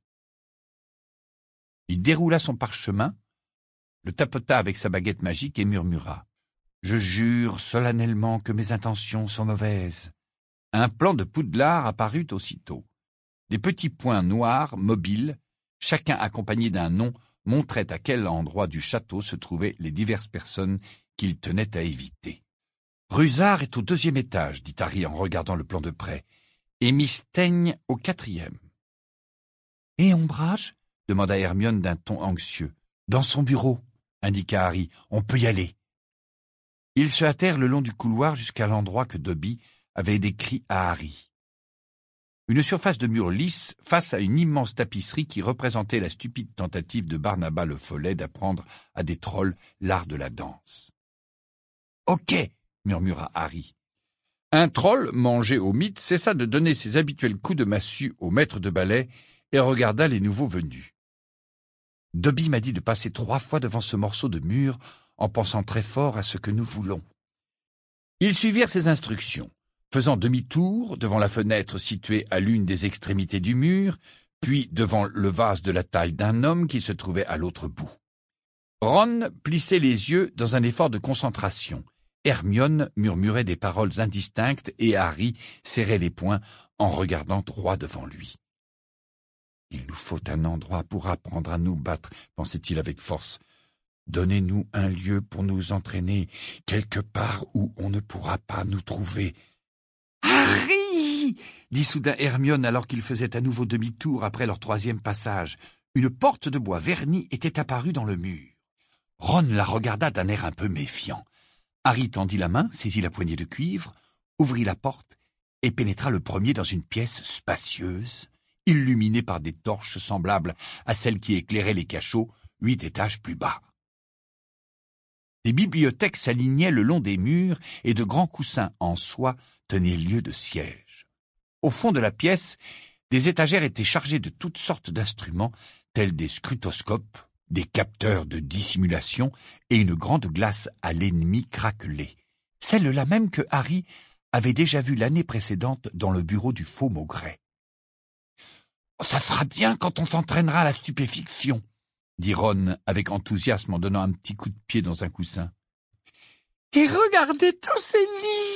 Il déroula son parchemin, le tapota avec sa baguette magique et murmura « Je jure solennellement que mes intentions sont mauvaises. » Un plan de Poudlard apparut aussitôt. Des petits points noirs, mobiles, chacun accompagné d'un nom, montraient à quel endroit du château se trouvaient les diverses personnes qu'il tenait à éviter. « Rusard est au 2e étage, » dit Harry en regardant le plan de près, « et Miss Teigne au 4e. »« Et Ombrage ?» demanda Hermione d'un ton anxieux. « Dans son bureau, » indiqua Harry, « on peut y aller. » Ils se hâtèrent le long du couloir jusqu'à l'endroit que Dobby avait décrit à Harry. Une surface de mur lisse face à une immense tapisserie qui représentait la stupide tentative de Barnaba le follet d'apprendre à des trolls l'art de la danse. « Ok !» murmura Harry. Un troll, mangé au mythe, cessa de donner ses habituels coups de massue au maître de ballet et regarda les nouveaux venus. « Dobby m'a dit de passer 3 fois devant ce morceau de mur en pensant très fort à ce que nous voulons. » Ils suivirent ses instructions, faisant demi-tour devant la fenêtre située à l'une des extrémités du mur, puis devant le vase de la taille d'un homme qui se trouvait à l'autre bout. Ron plissait les yeux dans un effort de concentration. Hermione murmurait des paroles indistinctes et Harry serrait les poings en regardant droit devant lui. « Il nous faut un endroit pour apprendre à nous battre, » pensait-il avec force. « Donnez-nous un lieu pour nous entraîner, quelque part où on ne pourra pas nous trouver. »« Harry !» dit soudain Hermione alors qu'ils faisaient à nouveau demi-tour après leur 3e passage. Une porte de bois verni était apparue dans le mur. Ron la regarda d'un air un peu méfiant. Harry tendit la main, saisit la poignée de cuivre, ouvrit la porte et pénétra le premier dans une pièce spacieuse, illuminée par des torches semblables à celles qui éclairaient les cachots 8 étages plus bas. Des bibliothèques s'alignaient le long des murs et de grands coussins en soie tenaient lieu de siège. Au fond de la pièce, des étagères étaient chargées de toutes sortes d'instruments, tels des scrutoscopes, des capteurs de dissimulation et une grande glace à l'ennemi craquelée, celle-là même que Harry avait déjà vue l'année précédente dans le bureau du faux Maugret. « Ça sera bien quand on s'entraînera à la stupéfiction », dit Ron avec enthousiasme en donnant un petit coup de pied dans un coussin. « Et regardez tous ces livres !»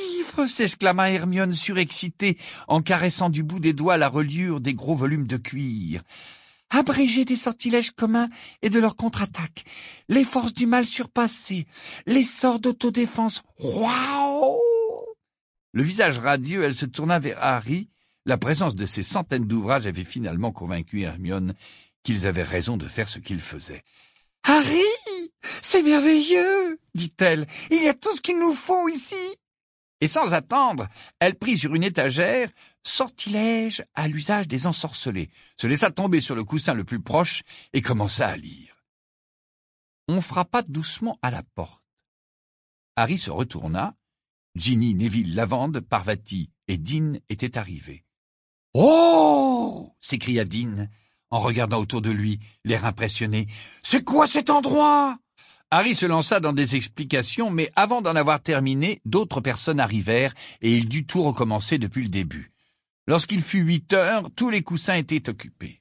s'exclama Hermione surexcitée en caressant du bout des doigts la reliure des gros volumes de cuir. « Abrégé des sortilèges communs et de leurs contre-attaques, les forces du mal surpassées, les sorts d'autodéfense. Waouh !» Le visage radieux, elle se tourna vers Harry. La présence de ces centaines d'ouvrages avait finalement convaincu Hermione qu'ils avaient raison de faire ce qu'ils faisaient. « Harry, c'est merveilleux !» dit-elle. « Il y a tout ce qu'il nous faut ici !» Et sans attendre, elle prit sur une étagère « Sortilège à l'usage des ensorcelés », se laissa tomber sur le coussin le plus proche et commença à lire. On frappa doucement à la porte. Harry se retourna. Ginny, Neville, Lavande, Parvati et Dean étaient arrivés. « Oh !» s'écria Dean, en regardant autour de lui, l'air impressionné. « C'est quoi cet endroit ?» Harry se lança dans des explications, mais avant d'en avoir terminé, d'autres personnes arrivèrent et il dut tout recommencer depuis le début. Lorsqu'il fut 8 heures, tous les coussins étaient occupés.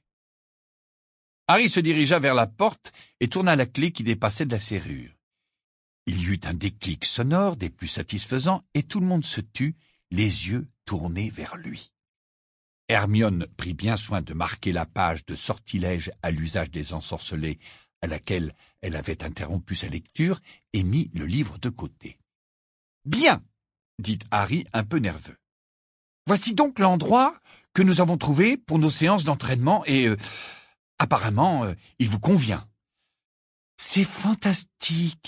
Harry se dirigea vers la porte et tourna la clé qui dépassait de la serrure. Il y eut un déclic sonore des plus satisfaisants et tout le monde se tut, les yeux tournés vers lui. Hermione prit bien soin de marquer la page de sortilège à l'usage des ensorcelés à laquelle elle avait interrompu sa lecture et mit le livre de côté. « Bien !» dit Harry un peu nerveux. « Voici donc l'endroit que nous avons trouvé pour nos séances d'entraînement et apparemment il vous convient. »« C'est fantastique !»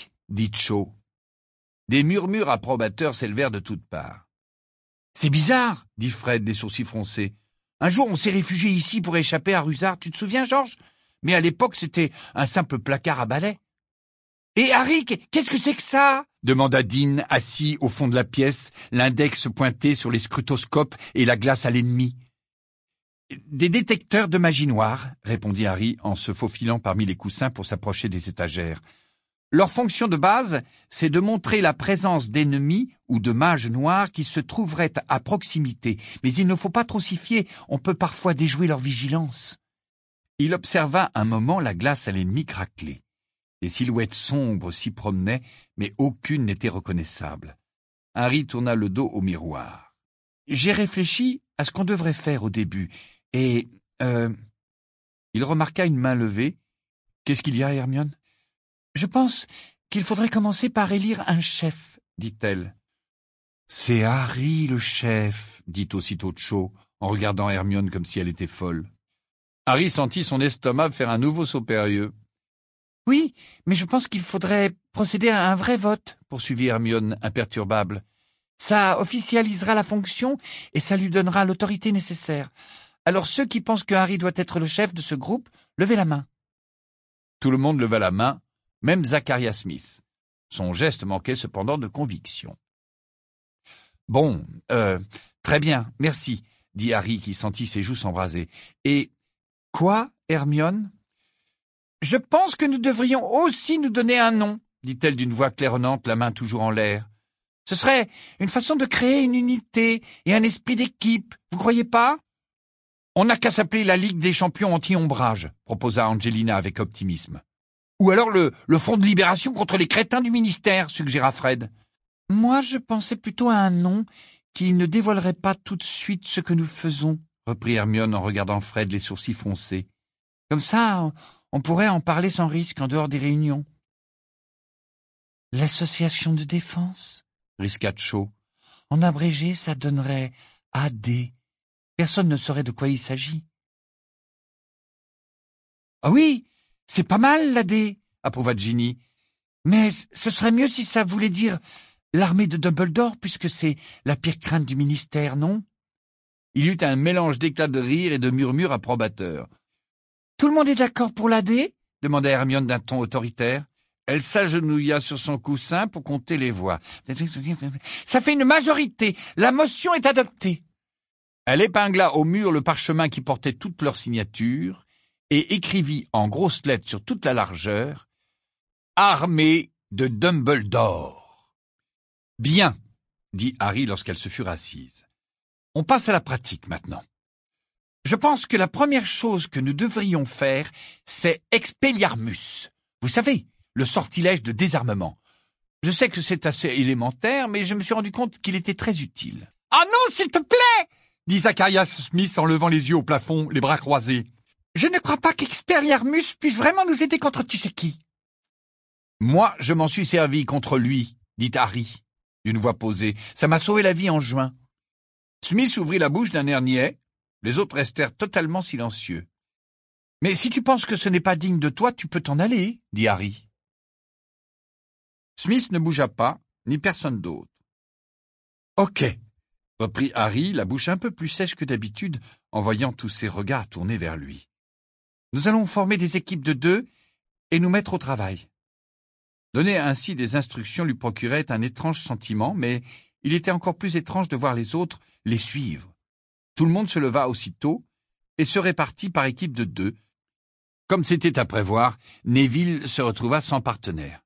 dit Cho. Des murmures approbateurs s'élevèrent de toutes parts. « C'est bizarre !» dit Fred, les sourcils froncés. « Un jour, on s'est réfugié ici pour échapper à Rusard, tu te souviens, Georges ? Mais à l'époque, c'était un simple placard à balai. »« Et Harry, qu'est-ce que c'est que ça ?» demanda Dean, assis au fond de la pièce, l'index pointé sur les scrutoscopes et la glace à l'ennemi. « Des détecteurs de magie noire, » répondit Harry en se faufilant parmi les coussins pour s'approcher des étagères. Leur fonction de base, c'est de montrer la présence d'ennemis ou de mages noirs qui se trouveraient à proximité, mais il ne faut pas trop s'y fier, on peut parfois déjouer leur vigilance. Il observa un moment la glace à l'ennemi craqueler. Des silhouettes sombres s'y promenaient, mais aucune n'était reconnaissable. Harry tourna le dos au miroir. « J'ai réfléchi à ce qu'on devrait faire au début, et... Il remarqua une main levée. « Qu'est-ce qu'il y a, Hermione ?»« Je pense qu'il faudrait commencer par élire un chef, » dit-elle. « C'est Harry le chef, » dit aussitôt Cho, en regardant Hermione comme si elle était folle. Harry sentit son estomac faire un nouveau saut périlleux. « Oui, mais je pense qu'il faudrait procéder à un vrai vote, » poursuivit Hermione, imperturbable. « Ça officialisera la fonction et ça lui donnera l'autorité nécessaire. Alors ceux qui pensent que Harry doit être le chef de ce groupe, levez la main. » Tout le monde leva la main, même Zacharia Smith. Son geste manquait cependant de conviction. « Bon, très bien, merci, » dit Harry qui sentit ses joues s'embraser. « Et quoi, Hermione ?»« Je pense que nous devrions aussi nous donner un nom, » dit-elle d'une voix claironnante, la main toujours en l'air. « Ce serait une façon de créer une unité et un esprit d'équipe, vous croyez pas ?»« On n'a qu'à s'appeler la Ligue des champions anti-ombrage, » proposa Angelina avec optimisme. « Ou alors le Front de libération contre les crétins du ministère, » suggéra Fred. « Moi, je pensais plutôt à un nom qui ne dévoilerait pas tout de suite ce que nous faisons, » reprit Hermione en regardant Fred les sourcils foncés. « Comme ça, on pourrait en parler sans risque en dehors des réunions. »« L'association de défense ?» risqua Cho. « En abrégé, ça donnerait AD. Personne ne saurait de quoi il s'agit. »« Ah oui, c'est pas mal, l'AD, » approuva Ginny. « Mais ce serait mieux si ça voulait dire l'armée de Dumbledore, puisque c'est la pire crainte du ministère, non ?» Il y eut un mélange d'éclats de rire et de murmures approbateurs. « Tout le monde est d'accord pour l'AD ?» demanda Hermione d'un ton autoritaire. Elle s'agenouilla sur son coussin pour compter les voix. Ça fait une majorité. La motion est adoptée. Elle épingla au mur le parchemin qui portait toutes leurs signatures et écrivit en grosses lettres sur toute la largeur « Armée de Dumbledore ». « Bien », dit Harry lorsqu'elle se fut assise. « On passe à la pratique maintenant. Je pense que la première chose que nous devrions faire, c'est Expelliarmus. Vous savez, le sortilège de désarmement. Je sais que c'est assez élémentaire, mais je me suis rendu compte qu'il était très utile. »« Ah non, s'il te plaît !» dit Zacharias Smith en levant les yeux au plafond, les bras croisés. « Je ne crois pas qu'Expelliarmus puisse vraiment nous aider contre tu sais qui. »« Moi, je m'en suis servi contre lui, » dit Harry, d'une voix posée. « Ça m'a sauvé la vie en juin. » Smith ouvrit la bouche d'un air niais. Les autres restèrent totalement silencieux. « Mais si tu penses que ce n'est pas digne de toi, tu peux t'en aller, » dit Harry. Smith ne bougea pas, ni personne d'autre. « Ok, » reprit Harry, la bouche un peu plus sèche que d'habitude, en voyant tous ses regards tournés vers lui. « Nous allons former des équipes de 2 et nous mettre au travail. » Donner ainsi des instructions lui procurait un étrange sentiment, mais il était encore plus étrange de voir les autres les suivre. Tout le monde se leva aussitôt et se répartit par équipe de 2. Comme c'était à prévoir, Neville se retrouva sans partenaire.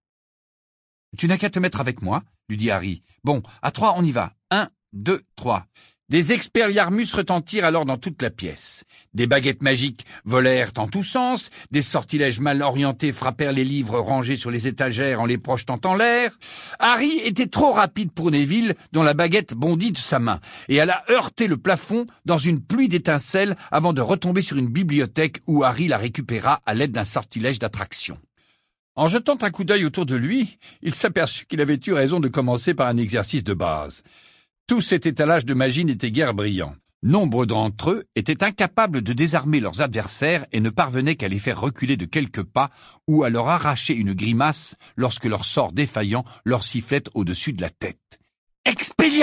« Tu n'as qu'à te mettre avec moi, » lui dit Harry. « Bon, à 3, on y va. 1, 2, 3. » Des Expelliarmus retentirent alors dans toute la pièce. Des baguettes magiques volèrent en tous sens, des sortilèges mal orientés frappèrent les livres rangés sur les étagères en les projetant en l'air. Harry était trop rapide pour Neville, dont la baguette bondit de sa main, et elle a heurté le plafond dans une pluie d'étincelles avant de retomber sur une bibliothèque où Harry la récupéra à l'aide d'un sortilège d'attraction. En jetant un coup d'œil autour de lui, il s'aperçut qu'il avait eu raison de commencer par un exercice de base. Tout cet étalage de magie n'était guère brillant. Nombre d'entre eux étaient incapables de désarmer leurs adversaires et ne parvenaient qu'à les faire reculer de quelques pas ou à leur arracher une grimace lorsque leur sort défaillant leur sifflait au-dessus de la tête. « Expelliarmus !»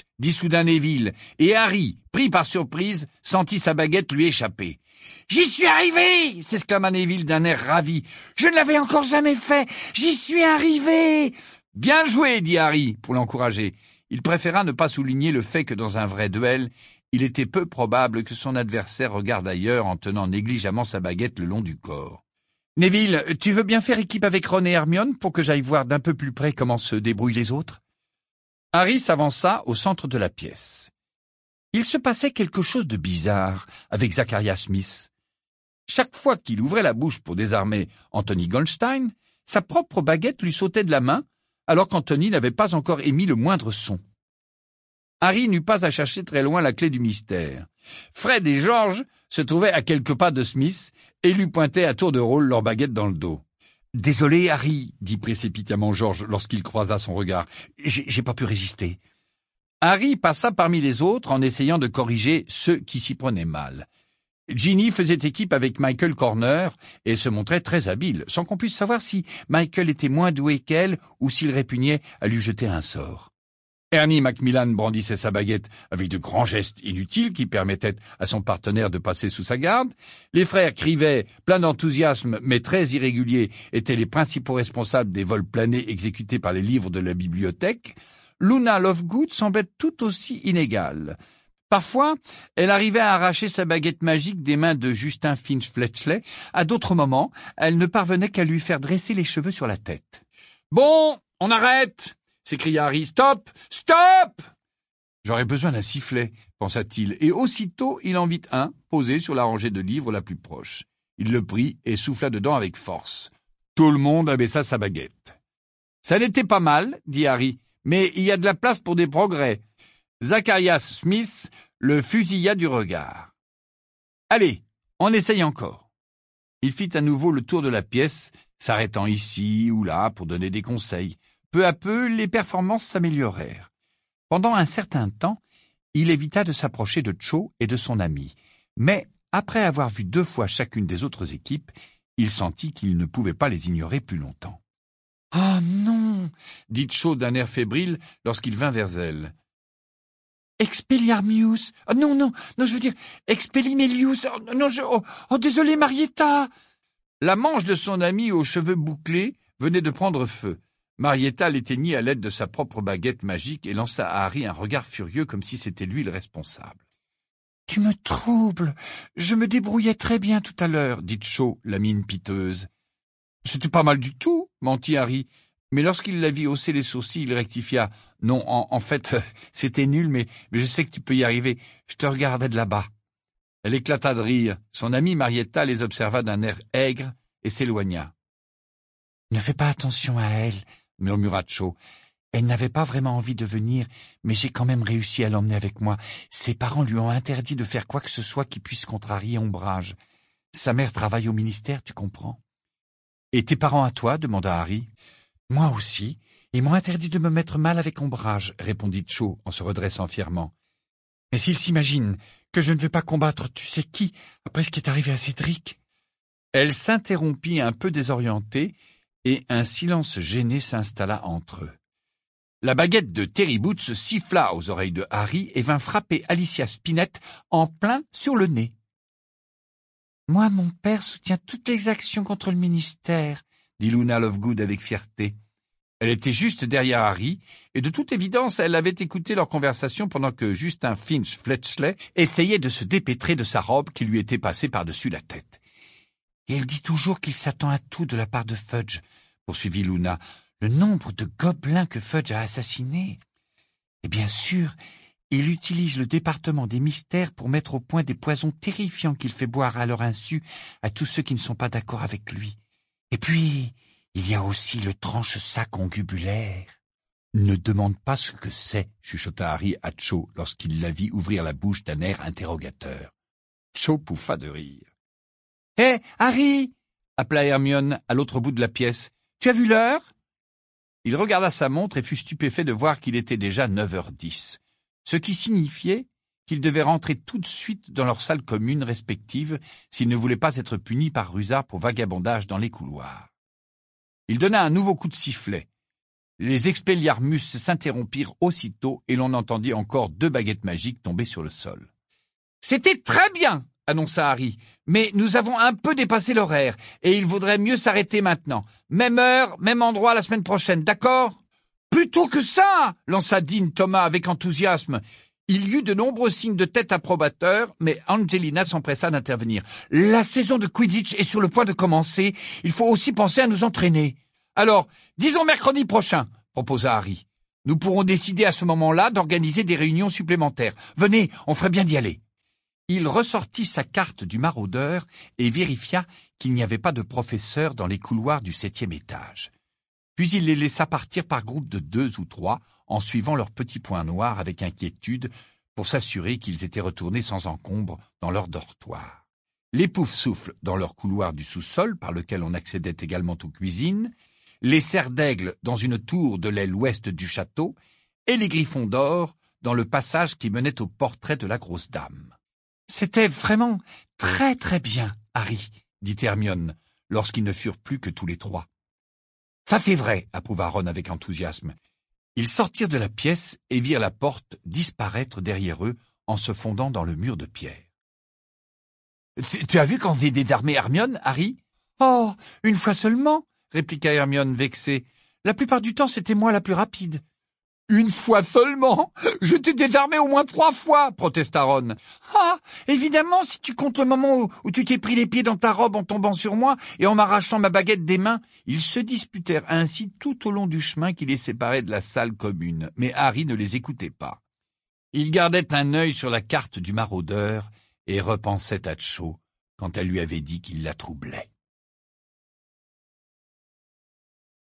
dit soudain Neville, et Harry, pris par surprise, sentit sa baguette lui échapper. « J'y suis arrivé !» s'exclama Neville d'un air ravi. « Je ne l'avais encore jamais fait. J'y suis arrivé !»« Bien joué !» dit Harry, pour l'encourager. Il préféra ne pas souligner le fait que dans un vrai duel, il était peu probable que son adversaire regarde ailleurs en tenant négligemment sa baguette le long du corps. « Neville, tu veux bien faire équipe avec Ron et Hermione pour que j'aille voir d'un peu plus près comment se débrouillent les autres ?» Harry s'avança au centre de la pièce. Il se passait quelque chose de bizarre avec Zacharias Smith. Chaque fois qu'il ouvrait la bouche pour désarmer Anthony Goldstein, sa propre baguette lui sautait de la main, alors qu'Anthony n'avait pas encore émis le moindre son. Harry n'eut pas à chercher très loin la clé du mystère. Fred et George se trouvaient à quelques pas de Smith et lui pointaient à tour de rôle leur baguette dans le dos. « Désolé, Harry, » dit précipitamment George lorsqu'il croisa son regard. « J'ai pas pu résister. » Harry passa parmi les autres en essayant de corriger ceux qui s'y prenaient mal. Ginny faisait équipe avec Michael Corner et se montrait très habile, sans qu'on puisse savoir si Michael était moins doué qu'elle ou s'il répugnait à lui jeter un sort. Ernie Macmillan brandissait sa baguette avec de grands gestes inutiles qui permettaient à son partenaire de passer sous sa garde. Les frères Crivet, pleins d'enthousiasme mais très irréguliers, étaient les principaux responsables des vols planés exécutés par les livres de la bibliothèque. Luna Lovegood semblait tout aussi inégale. Parfois, elle arrivait à arracher sa baguette magique des mains de Justin Finch-Fletchley. À d'autres moments, elle ne parvenait qu'à lui faire dresser les cheveux sur la tête. « Bon, on arrête !» s'écria Harry. « Stop ! Stop !» J'aurais besoin d'un sifflet, pensa-t-il, et aussitôt il en vit un posé sur la rangée de livres la plus proche. Il le prit et souffla dedans avec force. Tout le monde abaissa sa baguette. « Ça n'était pas mal, » dit Harry, « mais il y a de la place pour des progrès. » Zacharias Smith le fusilla du regard. « Allez, on essaye encore. » Il fit à nouveau le tour de la pièce, s'arrêtant ici ou là pour donner des conseils. Peu à peu, les performances s'améliorèrent. Pendant un certain temps, il évita de s'approcher de Cho et de son ami. Mais, après avoir vu 2 fois chacune des autres équipes, il sentit qu'il ne pouvait pas les ignorer plus longtemps. « Oh non !» dit Cho d'un air fébrile lorsqu'il vint vers elle. Expelliarmus. Oh, non, je veux dire, Expellimelius. Oh, non, désolé, Marietta. La manche de son ami aux cheveux bouclés venait de prendre feu. Marietta l'éteignit à l'aide de sa propre baguette magique et lança à Harry un regard furieux comme si c'était lui le responsable. « Tu me troubles. Je me débrouillais très bien tout à l'heure, » dit Cho, la mine piteuse. « C'était pas mal du tout, » mentit Harry. Mais lorsqu'il la vit hausser les sourcils, il rectifia. « Non, en fait, c'était nul, mais je sais que tu peux y arriver. Je te regardais de là-bas. » Elle éclata de rire. Son amie Marietta les observa d'un air aigre et s'éloigna. « Ne fais pas attention à elle, » murmura Cho. « Elle n'avait pas vraiment envie de venir, mais j'ai quand même réussi à l'emmener avec moi. Ses parents lui ont interdit de faire quoi que ce soit qui puisse contrarier Ombrage. Sa mère travaille au ministère, tu comprends. »« Et tes parents à toi ?» demanda Harry. « Moi aussi. Ils m'ont interdit de me mettre mal avec Ombrage, » répondit Cho en se redressant fièrement. « Mais s'ils s'imaginent que je ne vais pas combattre tu sais qui après ce qui est arrivé à Cédric ?» Elle s'interrompit un peu désorientée et un silence gêné s'installa entre eux. La baguette de Terry Boots siffla aux oreilles de Harry et vint frapper Alicia Spinnet en plein sur le nez. « Moi, mon père soutient toutes les actions contre le ministère, » dit Luna Lovegood avec fierté. Elle était juste derrière Harry, et de toute évidence, elle avait écouté leur conversation pendant que Justin Finch Fletchley essayait de se dépêtrer de sa robe qui lui était passée par-dessus la tête. « Et elle dit toujours qu'il s'attend à tout de la part de Fudge, » poursuivit Luna. « Le nombre de gobelins que Fudge a assassinés. Et bien sûr, il utilise le département des mystères pour mettre au point des poisons terrifiants qu'il fait boire à leur insu à tous ceux qui ne sont pas d'accord avec lui. Et puis, il y a aussi le tranche-sac ongubulaire. » « Ne demande pas ce que c'est, » chuchota Harry à Cho lorsqu'il la vit ouvrir la bouche d'un air interrogateur. Cho pouffa de rire. « Hé, Harry !» appela Hermione à l'autre bout de la pièce. « Tu as vu l'heure ?» Il regarda sa montre et fut stupéfait de voir qu'il était déjà 9h10, ce qui signifiait qu'ils devaient rentrer tout de suite dans leurs salles communes respectives s'ils ne voulaient pas être punis par Rusard pour vagabondage dans les couloirs. Il donna un nouveau coup de sifflet. Les Expelliarmus s'interrompirent aussitôt et l'on entendit encore 2 baguettes magiques tomber sur le sol. « C'était très bien !» annonça Harry, « mais nous avons un peu dépassé l'horaire et il vaudrait mieux s'arrêter maintenant. Même heure, même endroit la semaine prochaine, d'accord ?»« Plutôt que ça !» lança Dean Thomas avec enthousiasme. Il y eut de nombreux signes de tête approbateurs, mais Angelina s'empressa d'intervenir. « La saison de Quidditch est sur le point de commencer. Il faut aussi penser à nous entraîner. »« Alors, disons mercredi prochain, » proposa Harry. « Nous pourrons décider à ce moment-là d'organiser des réunions supplémentaires. Venez, on ferait bien d'y aller. » Il ressortit sa carte du maraudeur et vérifia qu'il n'y avait pas de professeur dans les couloirs du 7e étage. Puis il les laissa partir par groupes de 2 ou 3, en suivant leurs petits points noirs avec inquiétude, pour s'assurer qu'ils étaient retournés sans encombre dans leur dortoir. Les Poufsouffles dans leur couloir du sous-sol, par lequel on accédait également aux cuisines, les Serres d'Aigle dans une tour de l'aile ouest du château, et les Griffons d'Or dans le passage qui menait au portrait de la grosse dame. « C'était vraiment très très bien, Harry, » dit Hermione, lorsqu'ils ne furent plus que tous les 3. « Ça c'est vrai, » approuva Ron avec enthousiasme. Ils sortirent de la pièce et virent la porte disparaître derrière eux en se fondant dans le mur de pierre. « Tu as vu quand j'ai désarmé Hermione, Harry ?»« Oh, une fois seulement, » répliqua Hermione vexée. « La plupart du temps, c'était moi la plus rapide. »« Une fois seulement ? Je t'ai désarmé au moins 3 fois !» protesta Ron. « Ah, évidemment, si tu comptes le moment où tu t'es pris les pieds dans ta robe en tombant sur moi et en m'arrachant ma baguette des mains. » Ils se disputèrent ainsi tout au long du chemin qui les séparait de la salle commune, mais Harry ne les écoutait pas. Il gardait un œil sur la carte du maraudeur et repensait à Cho quand elle lui avait dit qu'il la troublait.